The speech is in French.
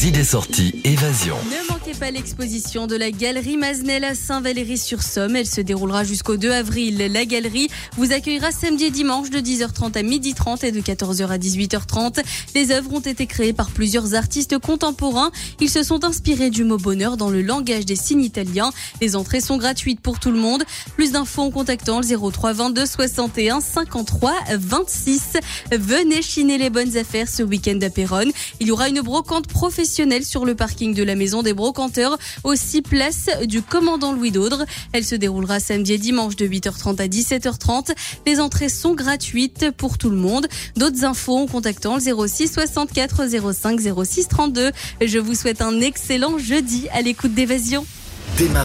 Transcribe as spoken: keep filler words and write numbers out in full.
Les idées sorties Évasion. Ne manquez pas l'exposition de la Galerie Mazenel à Saint-Valery-sur-Somme. Elle se déroulera jusqu'au deux avril. La galerie vous accueillera samedi et dimanche de dix heures trente à midi trente et de quatorze heures à dix-huit heures trente. Les œuvres ont été créées par plusieurs artistes contemporains. Ils se sont inspirés du mot bonheur dans le langage des signes italiens. Les entrées sont gratuites pour tout le monde. Plus d'infos en contactant le zéro trois vingt-deux soixante et un cinquante-trois vingt-six. Venez chiner les bonnes affaires ce week-end à Péronne. Il y aura une brocante professionnelle sur le parking de la Maison des Brocanteurs, aussi place du Commandant Louis Daudre. Elle se déroulera samedi et dimanche de huit heures trente à dix-sept heures trente. Les entrées sont gratuites pour tout le monde. D'autres infos en contactant le zéro six soixante-quatre zéro cinq zéro six trente-deux. Je vous souhaite un excellent jeudi à l'écoute d'Évasion.